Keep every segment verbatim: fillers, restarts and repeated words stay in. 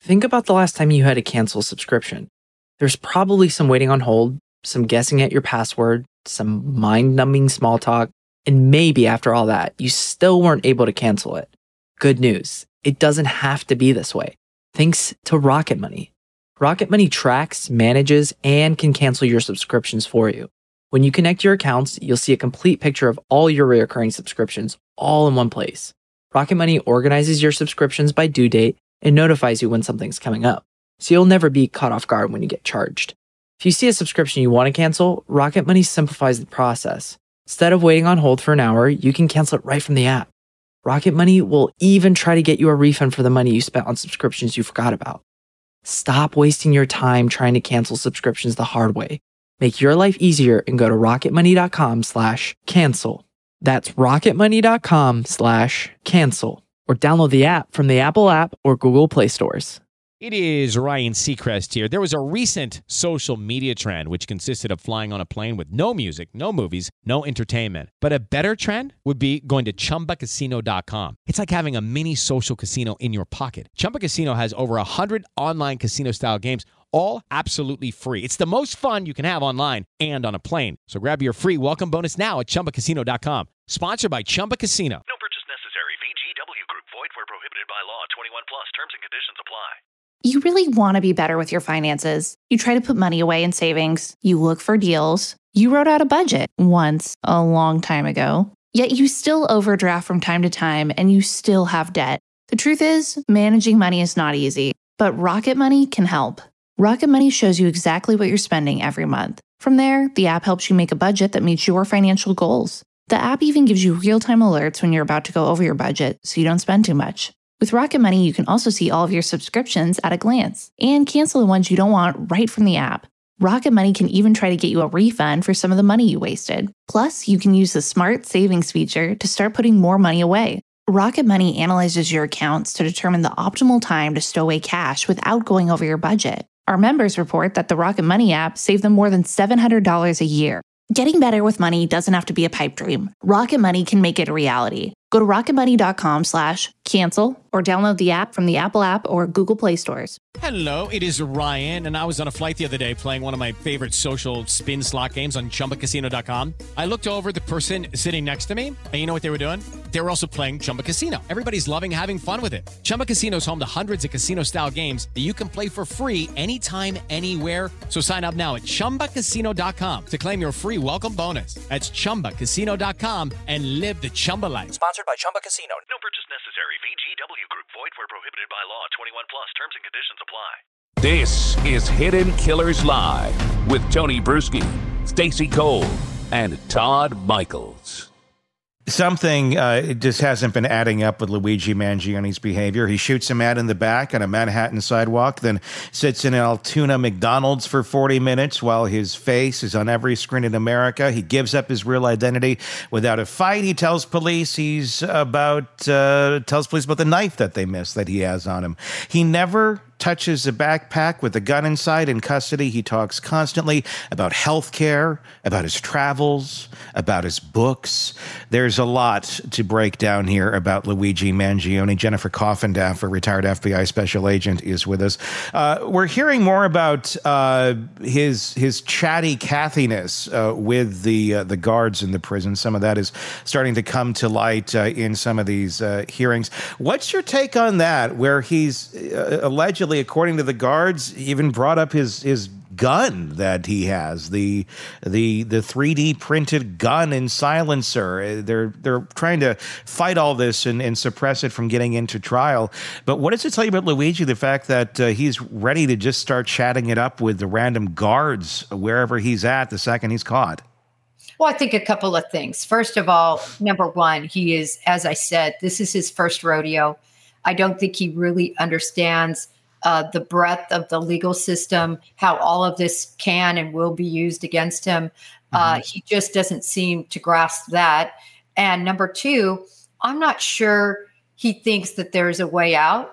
think about the last time you had to cancel a subscription. There's probably some waiting on hold, some guessing at your password, some mind-numbing small talk, and maybe after all that, you still weren't able to cancel it. Good news, it doesn't have to be this way. Thanks to Rocket Money. Rocket Money tracks, manages, and can cancel your subscriptions for you. When you connect your accounts, you'll see a complete picture of all your recurring subscriptions all in one place. Rocket Money organizes your subscriptions by due date and notifies you when something's coming up, so you'll never be caught off guard when you get charged. If you see a subscription you want to cancel, Rocket Money simplifies the process. Instead of waiting on hold for an hour, you can cancel it right from the app. Rocket Money will even try to get you a refund for the money you spent on subscriptions you forgot about. Stop wasting your time trying to cancel subscriptions the hard way. Make your life easier and go to rocketmoney.com slash cancel. That's rocketmoney.com slash cancel. Or download the app from the Apple app or Google Play stores. It is Ryan Seacrest here. There was a recent social media trend which consisted of flying on a plane with no music, no movies, no entertainment. But a better trend would be going to chumba casino dot com. It's like having a mini social casino in your pocket. Chumba Casino has over one hundred online casino-style games, all absolutely free. It's the most fun you can have online and on a plane. So grab your free welcome bonus now at chumba casino dot com. Sponsored by Chumba Casino. No purchase necessary. V G W Group. Void where prohibited by law. twenty-one plus. Terms and conditions apply. You really want to be better with your finances. You try to put money away in savings. You look for deals. You wrote out a budget once a long time ago. Yet you still overdraft from time to time and you still have debt. The truth is, managing money is not easy, but Rocket Money can help. Rocket Money shows you exactly what you're spending every month. From there, the app helps you make a budget that meets your financial goals. The app even gives you real-time alerts when you're about to go over your budget so you don't spend too much. With Rocket Money, you can also see all of your subscriptions at a glance and cancel the ones you don't want right from the app. Rocket Money can even try to get you a refund for some of the money you wasted. Plus, you can use the Smart Savings feature to start putting more money away. Rocket Money analyzes your accounts to determine the optimal time to stow away cash without going over your budget. Our members report that the Rocket Money app saved them more than seven hundred dollars a year. Getting better with money doesn't have to be a pipe dream. Rocket Money can make it a reality. Go to rocketmoney.com slash cancel or download the app from the Apple app or Google Play stores. Hello, it is Ryan, and I was on a flight the other day playing one of my favorite social spin slot games on chumba casino dot com. I looked over at the person sitting next to me, and you know what they were doing? They were also playing Chumba Casino. Everybody's loving having fun with it. Chumba Casino is home to hundreds of casino-style games that you can play for free anytime, anywhere. So sign up now at chumba casino dot com to claim your free welcome bonus. That's chumba casino dot com and live the Chumba life. Sponsored by Chumba Casino. No purchase necessary. V G W Group. Void where prohibited by law. twenty-one plus. Terms and conditions apply. This is Hidden Killers Live with Tony Bruschi, Stacey Cole, and Todd Michaels. Something uh, it just hasn't been adding up with Luigi Mangioni's behavior. He shoots a man in the back on a Manhattan sidewalk, then sits in an Altoona McDonald's for forty minutes while his face is on every screen in America. He gives up his real identity without a fight. He tells police he's about uh, tells police about the knife that they missed that he has on him. He never touches a backpack with a gun inside. In custody, he talks constantly about health care, about his travels, about his books. There's a lot to break down here about Luigi Mangione. Jennifer Coffendaff, a retired F B I special agent, is with us. Uh, we're hearing more about uh, his his chatty Cathiness uh, with the uh, the guards in the prison. Some of that is starting to come to light uh, in some of these uh, hearings. What's your take on that, where he's uh, allegedly, according to the guards, even brought up his his gun that he has, the the the three D printed gun and silencer? They're they're trying to fight all this and, and suppress it from getting into trial. But what does it tell you about Luigi, the fact that uh, he's ready to just start chatting it up with the random guards wherever he's at the second he's caught? Well, I think a couple of things. First of all, number one, he is, as I said, this is his first rodeo. I don't think he really understands uh, the breadth of the legal system, how all of this can and will be used against him. Mm-hmm. Uh, he just doesn't seem to grasp that. And number two, I'm not sure he thinks that there's a way out.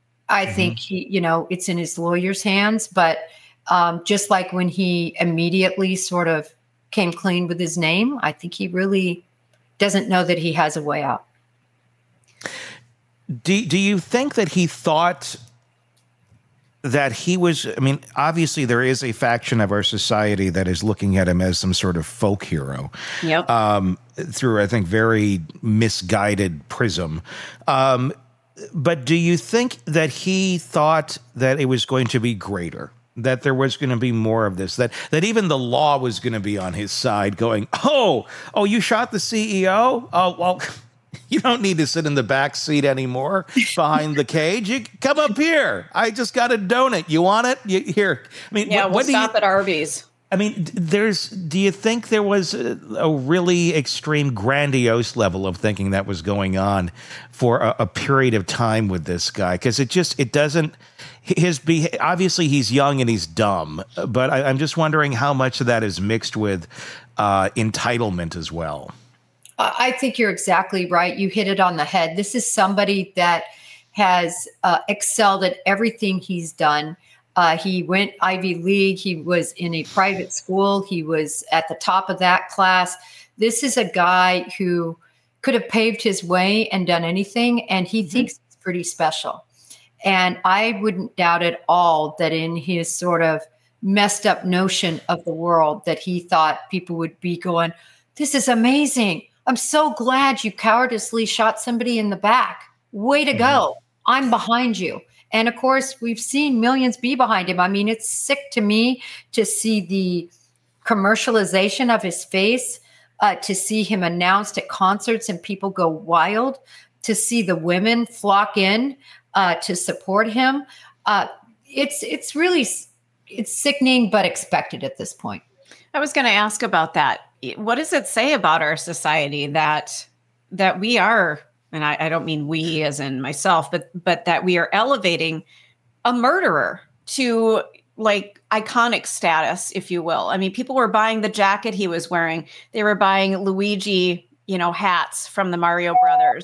I mm-hmm. think he, you know, it's in his lawyer's hands. But um, just like when he immediately sort of came clean with his name, I think he really doesn't know that he has a way out. Do, do you think that he thought that he was, I mean, obviously there is a faction of our society that is looking at him as some sort of folk hero. Yep. Um, through, I think, very misguided prism. Um, but do you think that he thought that it was going to be greater? That there was going to be more of this, that that even the law was going to be on his side going, oh, oh, you shot the C E O? Oh, well, you don't need to sit in the back seat anymore behind the cage. You come up here. I just got a donut. You want it? You, here. I mean, yeah, what, we'll what do stop you, at Arby's. I mean, there's, do you think there was a, a really extreme grandiose level of thinking that was going on for a, a period of time with this guy? Because it just, it doesn't, his, be, obviously he's young and he's dumb, but I, I'm just wondering how much of that is mixed with uh, entitlement as well. I think you're exactly right. You hit it on the head. This is somebody that has uh, excelled at everything he's done. Uh, he went Ivy League. He was in a private school. He was at the top of that class. This is a guy who could have paved his way and done anything, and he mm-hmm. thinks it's pretty special. And I wouldn't doubt at all that in his sort of messed up notion of the world that he thought people would be going, this is amazing. I'm so glad you cowardice shot somebody in the back. Way to go. I'm behind you. And of course, we've seen millions be behind him. I mean, it's sick to me to see the commercialization of his face, uh, to see him announced at concerts and people go wild, to see the women flock in uh, to support him. Uh, it's it's really it's sickening, but expected at this point. I was going to ask about that. What does it say about our society that that we are, and I, I don't mean we as in myself, but but that we are elevating a murderer to like iconic status, if you will? I mean, people were buying the jacket he was wearing. They were buying Luigi, you know, hats from the Mario Brothers.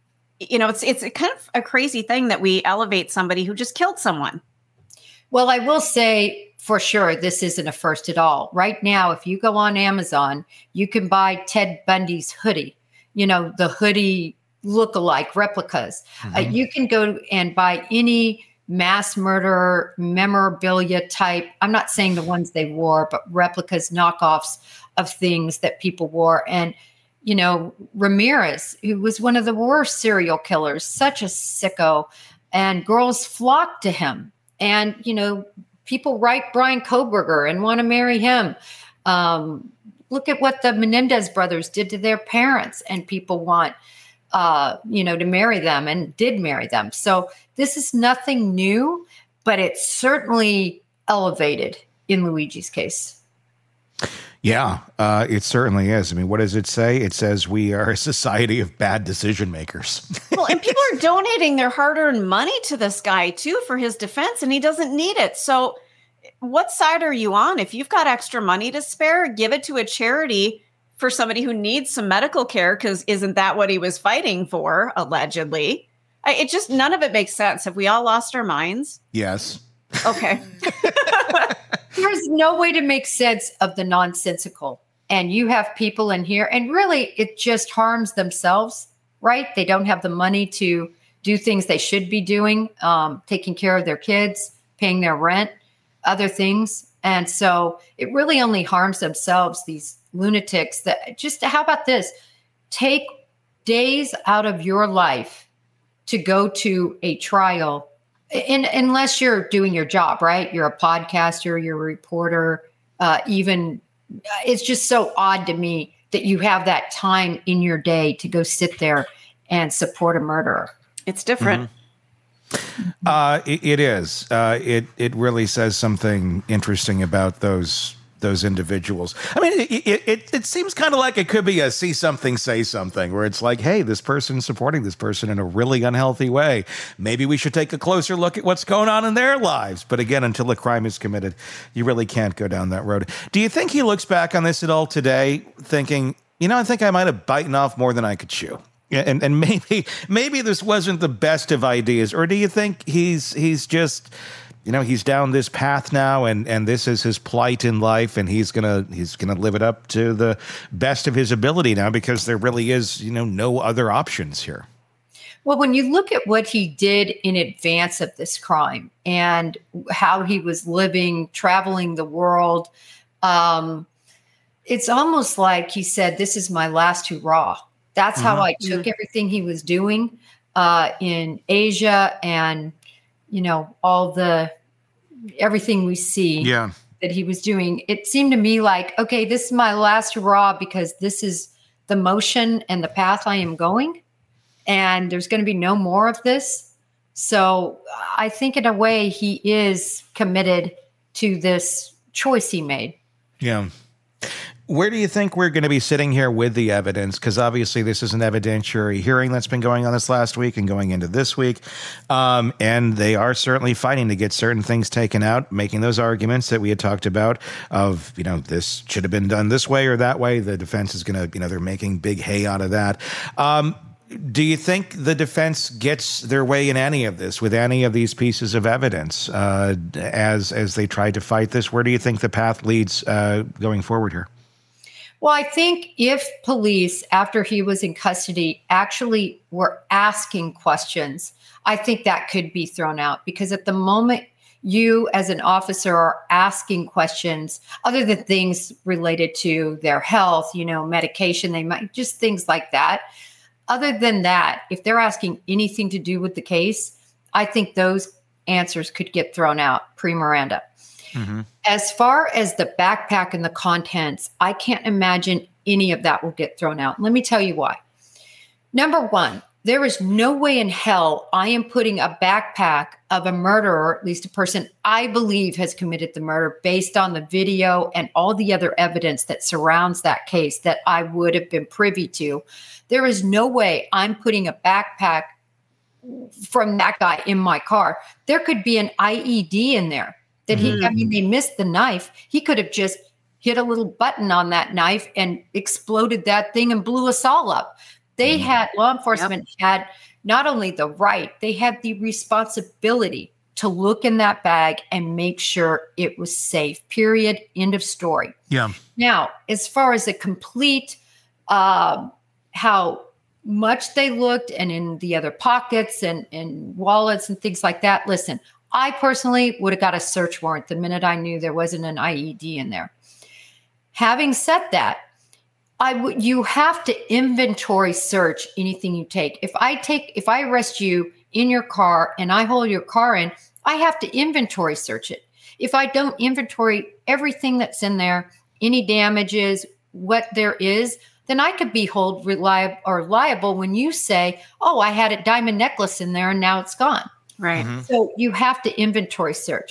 You know, it's it's kind of a crazy thing that we elevate somebody who just killed someone. Well, I will say, for sure, this isn't a first at all. Right now, if you go on Amazon, you can buy Ted Bundy's hoodie, you know, the hoodie look-alike replicas. Mm-hmm. Uh, you can go and buy any mass murder memorabilia type. I'm not saying the ones they wore, but replicas, knockoffs of things that people wore. And, you know, Ramirez, who was one of the worst serial killers, such a sicko, and girls flocked to him. And, you know, people write Brian Kohberger and want to marry him. Um, look at what the Menendez brothers did to their parents, and people want, uh, you know, to marry them and did marry them. So this is nothing new, but it's certainly elevated in Luigi's case. Yeah, uh, it certainly is. I mean, what does it say? It says we are a society of bad decision makers. Well, and people are donating their hard-earned money to this guy, too, for his defense, and he doesn't need it. So what side are you on? If you've got extra money to spare, give it to a charity for somebody who needs some medical care, because isn't that what he was fighting for, allegedly? I, it just, none of it makes sense. Have we all lost our minds? Yes. Okay. There's no way to make sense of the nonsensical. And you have people in here, and really it just harms themselves, right? They don't have the money to do things they should be doing, um, taking care of their kids, paying their rent, other things. And so it really only harms themselves, these lunatics that just, how about this? Take days out of your life to go to a trial. In, unless you're doing your job, right? You're a podcaster, you're a reporter, uh, even it's just so odd to me that you have that time in your day to go sit there and support a murderer. It's different. Mm-hmm. Uh, it, it is. Uh, it it really says something interesting about those those individuals. I mean, it it, it, it seems kind of like it could be a see something, say something, where it's like, hey, this person's supporting this person in a really unhealthy way. Maybe we should take a closer look at what's going on in their lives. But again, until a crime is committed, you really can't go down that road. Do you think he looks back on this at all today thinking, you know, I think I might have bitten off more than I could chew? And and maybe maybe this wasn't the best of ideas. Or do you think he's he's just, you know, he's down this path now, and, and this is his plight in life, and he's gonna he's gonna live it up to the best of his ability now, because there really is, you know, no other options here. Well, when you look at what he did in advance of this crime and how he was living, traveling the world, um, it's almost like he said, this is my last hurrah. That's mm-hmm. how I took mm-hmm. everything he was doing uh, in Asia and, you know, all the, everything we see yeah. that he was doing. It seemed to me like, okay, this is my last hurrah because this is the motion and the path I am going. And there's going to be no more of this. So I think in a way he is committed to this choice he made. Yeah. Where do you think we're going to be sitting here with the evidence? Because obviously this is an evidentiary hearing that's been going on this last week and going into this week. Um, and they are certainly fighting to get certain things taken out, making those arguments that we had talked about of, you know, this should have been done this way or that way. The defense is going to, you know, they're making big hay out of that. Um, Do you think the defense gets their way in any of this with any of these pieces of evidence uh, as as they try to fight this? Where do you think the path leads uh, going forward here? Well, I think if police, after he was in custody, actually were asking questions, I think that could be thrown out because at the moment you as an officer are asking questions other than things related to their health, you know, medication, they might just things like that. Other than that, if they're asking anything to do with the case, I think those answers could get thrown out pre-Miranda. Mm-hmm. As far as the backpack and the contents, I can't imagine any of that will get thrown out. Let me tell you why. Number one, there is no way in hell I am putting a backpack of a murderer, at least a person I believe has committed the murder based on the video and all the other evidence that surrounds that case that I would have been privy to. There is no way I'm putting a backpack from that guy in my car. There could be an I E D in there that he, mm-hmm. I mean, they missed the knife. He could have just hit a little button on that knife and exploded that thing and blew us all up. They mm-hmm. had, law enforcement yep. had not only the right, they had the responsibility to look in that bag and make sure it was safe, period, end of story. Yeah. Now, as far as a complete, uh, how much they looked and in the other pockets and, and wallets and things like that. Listen, I personally would have got a search warrant the minute I knew there wasn't an I E D in there. Having said that, I would, you have to inventory search anything you take. If I take, if I arrest you in your car and I hold your car in, I have to inventory search it. If I don't inventory everything that's in there, any damages, what there is, then I could be held reliable or liable when you say, oh, I had a diamond necklace in there and now it's gone. Right. Mm-hmm. So you have to inventory search.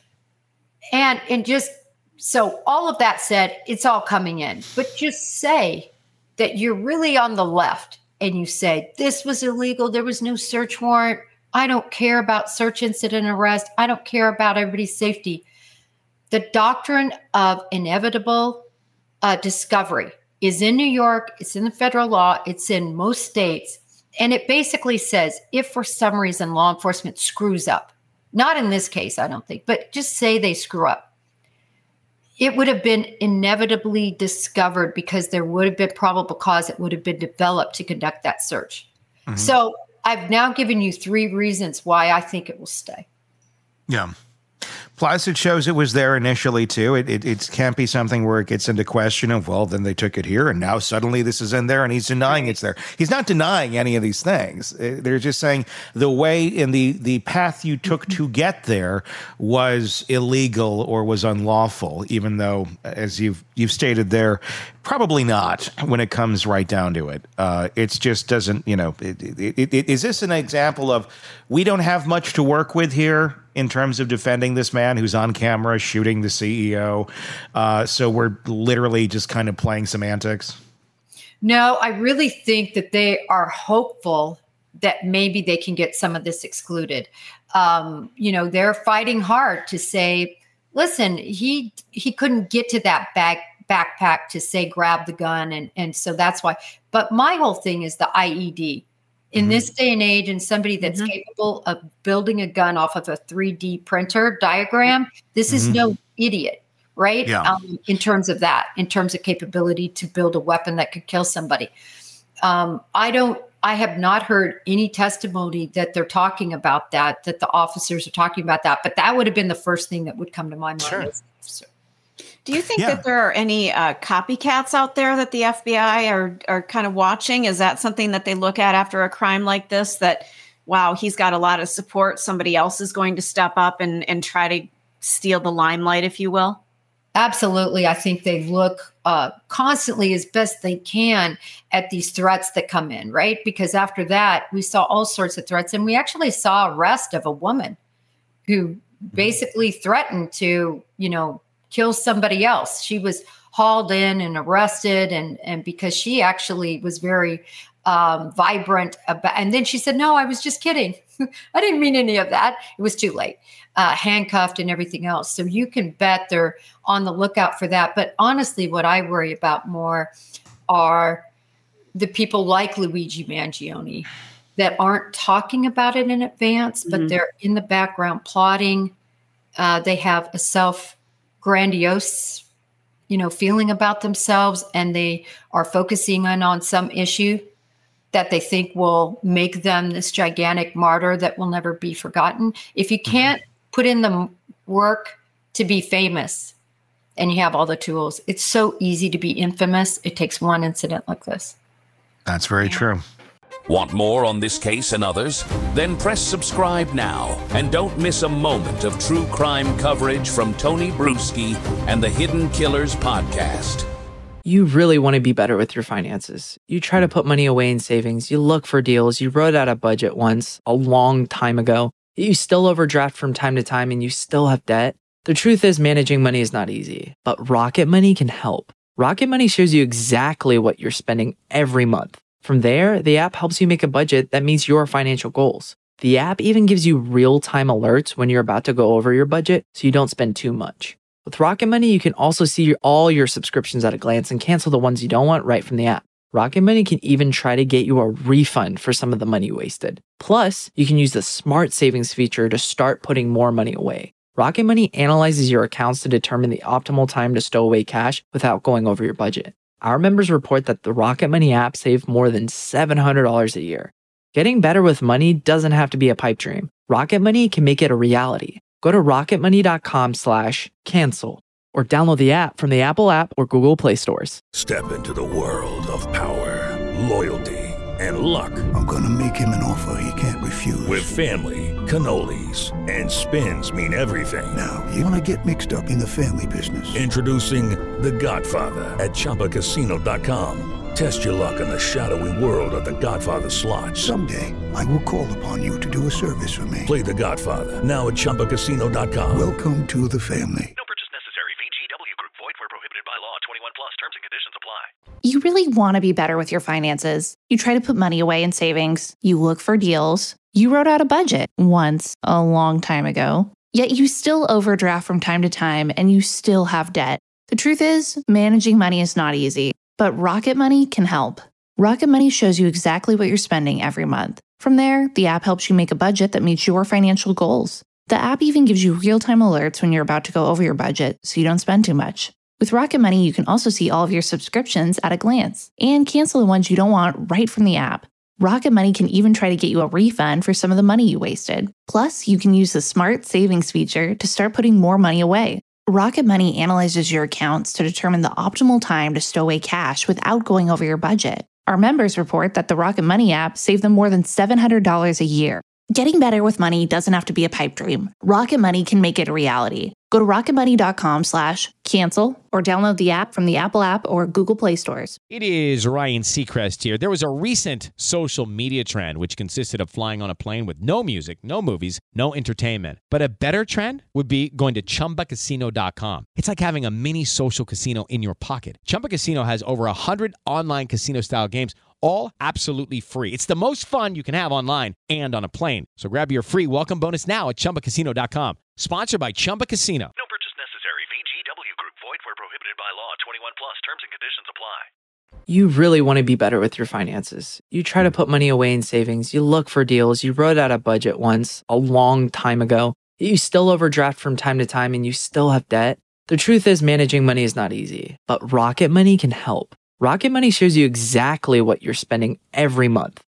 And, and just, so all of that said, it's all coming in, but just say that you're really on the left and you say, this was illegal. There was no search warrant. I don't care about search incident arrest. I don't care about everybody's safety. The doctrine of inevitable uh, discovery is in New York. It's in the federal law. It's in most states. And it basically says, if for some reason law enforcement screws up, not in this case, I don't think, but just say they screw up, it would have been inevitably discovered because there would have been probable cause that would have been developed to conduct that search. Mm-hmm. So I've now given you three reasons why I think it will stay. Yeah. Plus, it shows it was there initially, too. It, it it can't be something where it gets into question of, well, then they took it here, and now suddenly this is in there, and he's denying it's there. He's not denying any of these things. They're just saying the way in the, the path you took to get there was illegal or was unlawful, even though, as you've you've stated there, probably not when it comes right down to it. Uh, it just doesn't, you know, it, it, it, is this an example of we don't have much to work with here in terms of defending this man who's on camera shooting the C E O? Uh, so we're literally just kind of playing semantics? No, I really think that they are hopeful that maybe they can get some of this excluded. Um, you know, they're fighting hard to say, listen, he he couldn't get to that bag backpack to say grab the gun. And, and so that's why. But my whole thing is the I E D. In mm-hmm. this day and age, and somebody that's mm-hmm. capable of building a gun off of a three D printer diagram, this mm-hmm. is no idiot, right? Yeah. Um, in terms of that, in terms of capability to build a weapon that could kill somebody. Um, I don't, I have not heard any testimony that they're talking about that, that the officers are talking about that. But that would have been the first thing that would come to my mind. Sure. So, Do you think Yeah. that there are any uh, copycats out there that the F B I are are kind of watching? Is that something that they look at after a crime like this? That, wow, he's got a lot of support. Somebody else is going to step up and, and try to steal the limelight, if you will? absolutely. I think they look uh, constantly as best they can at these threats that come in, right? Because after that, we saw all sorts of threats. And we actually saw arrest of a woman who basically threatened to, you know, kill somebody else. She was hauled in and arrested. And, and because she actually was very um, vibrant about, and then she said, no, I was just kidding. I didn't mean any of that. It was too late. Uh, handcuffed and everything else. So you can bet they're on the lookout for that. But honestly, what I worry about more are the people like Luigi Mangione that aren't talking about it in advance, but Mhm. they're in the background plotting. Uh, they have a self-grandiose, you know, feeling about themselves, and they are focusing in on some issue that they think will make them this gigantic martyr that will never be forgotten. If you can't put in the work to be famous and you have all the tools, it's so easy to be infamous. It takes one incident like this. That's very true. Want more on this case and others? Then press subscribe now and don't miss a moment of true crime coverage from Tony Bruschi and the Hidden Killers podcast. You really want to be better with your finances. You try to put money away in savings. You look for deals. You wrote out a budget once a long time ago. You still overdraft from time to time and you still have debt. The truth is, managing money is not easy, but Rocket Money can help. Rocket Money shows you exactly what you're spending every month. From there, the app helps you make a budget that meets your financial goals. The app even gives you real-time alerts when you're about to go over your budget so you don't spend too much. With Rocket Money, you can also see all your subscriptions at a glance and cancel the ones you don't want right from the app. Rocket Money can even try to get you a refund for some of the money wasted. Plus, you can use the Smart Savings feature to start putting more money away. Rocket Money analyzes your accounts to determine the optimal time to stow away cash without going over your budget. Our members report that the Rocket Money app saved more than seven hundred dollars a year. Getting better with money doesn't have to be a pipe dream. Rocket Money can make it a reality. Go to rocketmoney.com slash cancel or download the app from the Apple app or Google Play stores. Step into the world of power, loyalty, and luck. I'm gonna make him an offer he can't refuse. With family, cannolis, and spins mean everything. Now, you wanna get mixed up in the family business. Introducing The Godfather at Chumba Casino dot com. Test your luck in the shadowy world of The Godfather slot. Someday, I will call upon you to do a service for me. Play The Godfather now at Chumba Casino dot com. Welcome to the family. No purchase necessary. V G W Group. Void where prohibited by law. twenty-one plus. Terms and conditions apply. You really want to be better with your finances. You try to put money away in savings. You look for deals. You wrote out a budget once a long time ago. Yet you still overdraft from time to time and you still have debt. The truth is, managing money is not easy, but Rocket Money can help. Rocket Money shows you exactly what you're spending every month. From there, the app helps you make a budget that meets your financial goals. The app even gives you real-time alerts when you're about to go over your budget so you don't spend too much. With Rocket Money, you can also see all of your subscriptions at a glance and cancel the ones you don't want right from the app. Rocket Money can even try to get you a refund for some of the money you wasted. Plus, you can use the Smart Savings feature to start putting more money away. Rocket Money analyzes your accounts to determine the optimal time to stow away cash without going over your budget. Our members report that the Rocket Money app saved them more than seven hundred dollars a year. Getting better with money doesn't have to be a pipe dream. Rocket Money can make it a reality. Go to rocketmoney.com slash cancel or download the app from the Apple app or Google Play stores. It is Ryan Seacrest here. There was a recent social media trend which consisted of flying on a plane with no music, no movies, no entertainment. But a better trend would be going to chumba casino dot com. It's like having a mini social casino in your pocket. Chumba Casino has over one hundred online casino-style games, all absolutely free. It's the most fun you can have online and on a plane. So grab your free welcome bonus now at chumba casino dot com. Sponsored by Chumba Casino. No purchase necessary. V G W Group. Void where prohibited by law. twenty-one plus. Terms and conditions apply. You really want to be better with your finances. You try to put money away in savings. You look for deals. You wrote out a budget once a long time ago. You still overdraft from time to time and you still have debt. The truth is, managing money is not easy, but Rocket Money can help. Rocket Money shows you exactly what you're spending every month.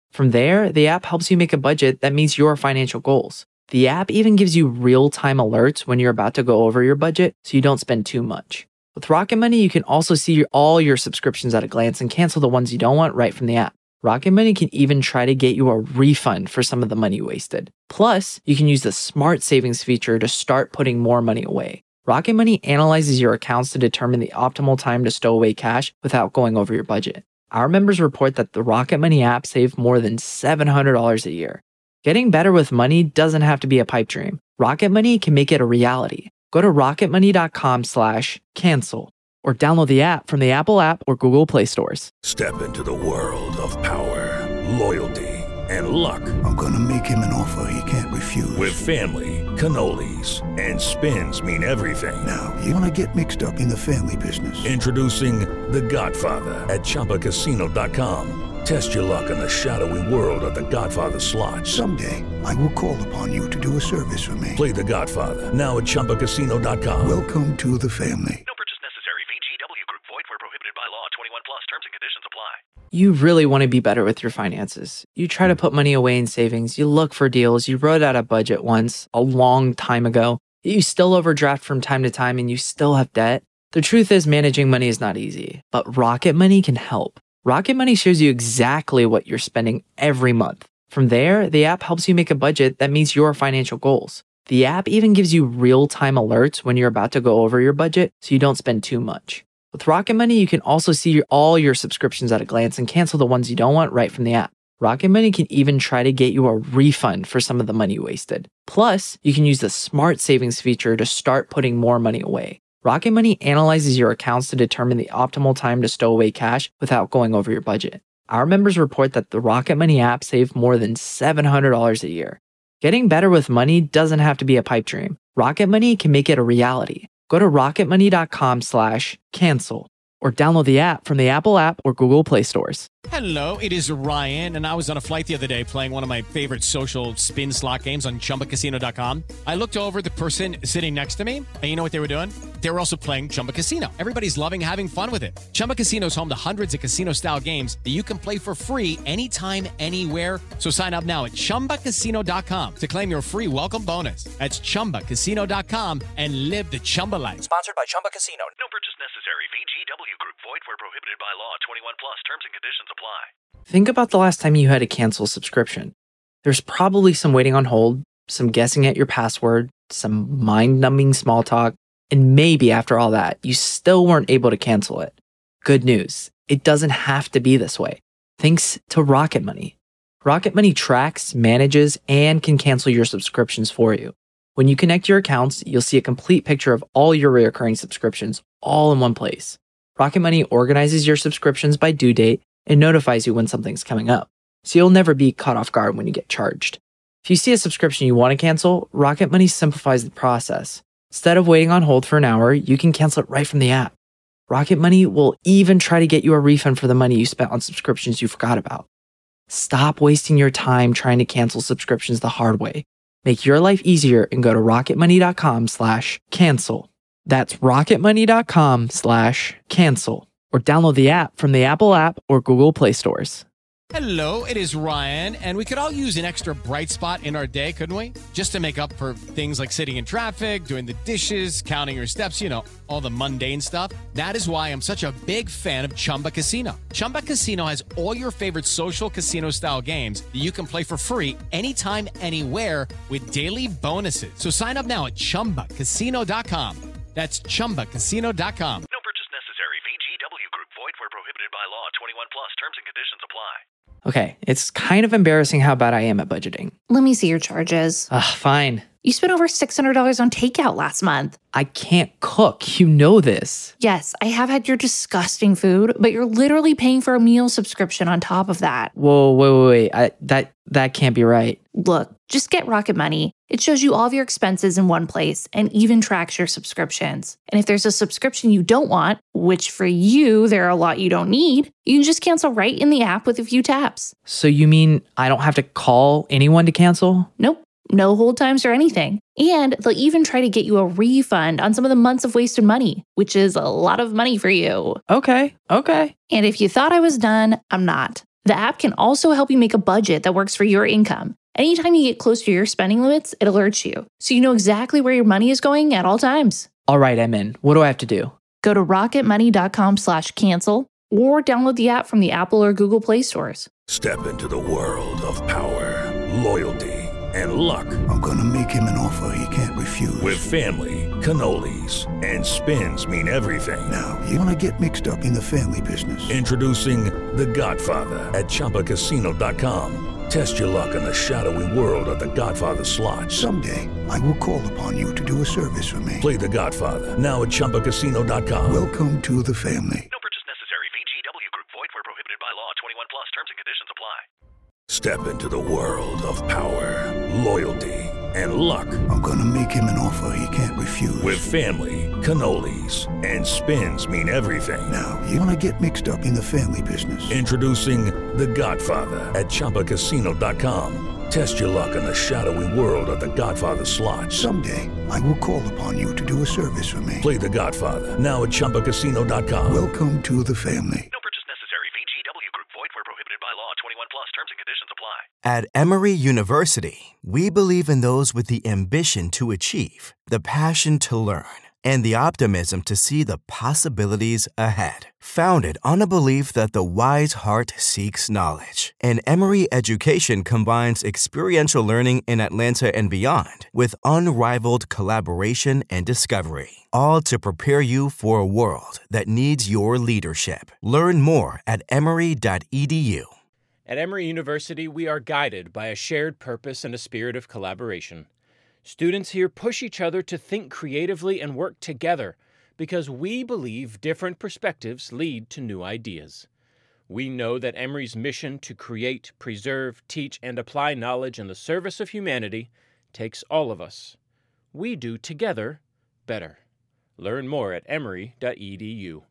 From there, the app helps you make a budget that meets your financial goals. The app even gives you real-time alerts when you're about to go over your budget so you don't spend too much. With Rocket Money, you can also see your, all your subscriptions at a glance and cancel the ones you don't want right from the app. Rocket Money can even try to get you a refund for some of the money you wasted. Plus, you can use the Smart Savings feature to start putting more money away. Rocket Money analyzes your accounts to determine the optimal time to stow away cash without going over your budget. Our members report that the Rocket Money app saved more than seven hundred dollars a year. Getting better with money doesn't have to be a pipe dream. Rocket Money can make it a reality. Go to rocketmoney.com slash cancel or download the app from the Apple app or Google Play stores. Step into the world of power, loyalty, and luck. I'm going to make him an offer he can't refuse. With family, cannolis, and spins mean everything. Now, you want to get mixed up in the family business. Introducing The Godfather at Chumba Casino dot com. Test your luck in the shadowy world of The Godfather slot. Someday, I will call upon you to do a service for me. Play The Godfather now at Chumba Casino dot com. Welcome to the family. No purchase necessary. V G W Group. Void where prohibited by law. twenty-one plus. Terms and conditions apply. You really want to be better with your finances. You try to put money away in savings. You look for deals. You wrote out a budget once, a long time ago. You still overdraft from time to time and you still have debt. The truth is, managing money is not easy, but Rocket Money can help. Rocket Money shows you exactly what you're spending every month. From there, the app helps you make a budget that meets your financial goals. The app even gives you real-time alerts when you're about to go over your budget so you don't spend too much. With Rocket Money, you can also see your, all your subscriptions at a glance and cancel the ones you don't want right from the app. Rocket Money can even try to get you a refund for some of the money you wasted. Plus, you can use the Smart Savings feature to start putting more money away. Rocket Money analyzes your accounts to determine the optimal time to stow away cash without going over your budget. Our members report that the Rocket Money app saved more than seven hundred dollars a year. Getting better with money doesn't have to be a pipe dream. Rocket Money can make it a reality. Go to rocketmoney.com slash cancel or download the app from the Apple app or Google Play stores. Hello, it is Ryan, and I was on a flight the other day playing one of my favorite social spin slot games on Chumba Casino dot com. I looked over at the person sitting next to me, and you know what they were doing? They were also playing Chumba Casino. Everybody's loving having fun with it. Chumba Casino is home to hundreds of casino-style games that you can play for free anytime, anywhere. So sign up now at Chumba Casino dot com to claim your free welcome bonus. That's Chumba Casino dot com and live the Chumba life. Sponsored by Chumba Casino. No purchase necessary. V G W Group. Void where prohibited by law. twenty-one plus. Terms and conditions apply. Think about the last time you had to cancel a subscription. There's probably some waiting on hold, some guessing at your password, some mind-numbing small talk, and maybe after all that, you still weren't able to cancel it. Good news, it doesn't have to be this way. Thanks to Rocket Money. Rocket Money tracks, manages, and can cancel your subscriptions for you. When you connect your accounts, you'll see a complete picture of all your recurring subscriptions all in one place. Rocket Money organizes your subscriptions by due date and notifies you when something's coming up, so you'll never be caught off guard when you get charged. If you see a subscription you want to cancel, Rocket Money simplifies the process. Instead of waiting on hold for an hour, you can cancel it right from the app. Rocket Money will even try to get you a refund for the money you spent on subscriptions you forgot about. Stop wasting your time trying to cancel subscriptions the hard way. Make your life easier and go to rocketmoney.com slash cancel. That's rocketmoney.com slash cancel. Or download the app from the Apple app or Google Play stores. Hello, it is Ryan, and we could all use an extra bright spot in our day, couldn't we? Just to make up for things like sitting in traffic, doing the dishes, counting your steps, you know, all the mundane stuff. That is why I'm such a big fan of Chumba Casino. Chumba Casino has all your favorite social casino-style games that you can play for free anytime, anywhere with daily bonuses. So sign up now at chumba casino dot com. That's chumba casino dot com. No purchase necessary. V G W Group. Void where prohibited by law. twenty-one plus. Terms and conditions apply. Okay, it's kind of embarrassing how bad I am at budgeting. Let me see your charges. Ugh, fine. You spent over six hundred dollars on takeout last month. I can't cook. You know this. Yes, I have had your disgusting food, but you're literally paying for a meal subscription on top of that. Whoa, wait, wait, wait. I, that, that can't be right. Look, just get Rocket Money. It shows you all of your expenses in one place and even tracks your subscriptions. And if there's a subscription you don't want, which for you, there are a lot you don't need, you can just cancel right in the app with a few taps. So you mean I don't have to call anyone to cancel? Nope. No hold times or anything. And they'll even try to get you a refund on some of the months of wasted money, which is a lot of money for you. Okay, okay. And if you thought I was done, I'm not. The app can also help you make a budget that works for your income. Anytime you get close to your spending limits, it alerts you, so you know exactly where your money is going at all times. All right, I'm in. What do I have to do? Go to rocketmoney.com slash cancel or download the app from the Apple or Google Play stores. Step into the world of power, loyalty, and luck. I'm gonna make him an offer he can't refuse. With family, cannolis, and spins mean everything. Now, you wanna get mixed up in the family business. Introducing The Godfather at Chumba Casino dot com. Test your luck in the shadowy world of The Godfather slot. Someday, I will call upon you to do a service for me. Play The Godfather now at Chumba Casino dot com. Welcome to the family. No purchase necessary. V G W Group. Void where prohibited by law. twenty-one plus. Terms and conditions apply. Step into the world of power, loyalty, and luck. I'm gonna make him an offer he can't refuse. With family, cannolis, and spins mean everything. Now, you wanna get mixed up in the family business. Introducing The Godfather at Chumba Casino dot com. Test your luck in the shadowy world of The Godfather slot. Someday, I will call upon you to do a service for me. Play The Godfather now at Chumba Casino dot com. Welcome to the family. No purchase necessary. V G W Group. Void where prohibited by law. twenty-one plus. Terms and conditions apply. At Emory University, we believe in those with the ambition to achieve, the passion to learn, and the optimism to see the possibilities ahead. Founded on a belief that the wise heart seeks knowledge, and Emory education combines experiential learning in Atlanta and beyond with unrivaled collaboration and discovery, all to prepare you for a world that needs your leadership. Learn more at emory dot e d u. At Emory University, we are guided by a shared purpose and a spirit of collaboration. Students here push each other to think creatively and work together because we believe different perspectives lead to new ideas. We know that Emory's mission to create, preserve, teach, and apply knowledge in the service of humanity takes all of us. We do together better. Learn more at emory dot e d u.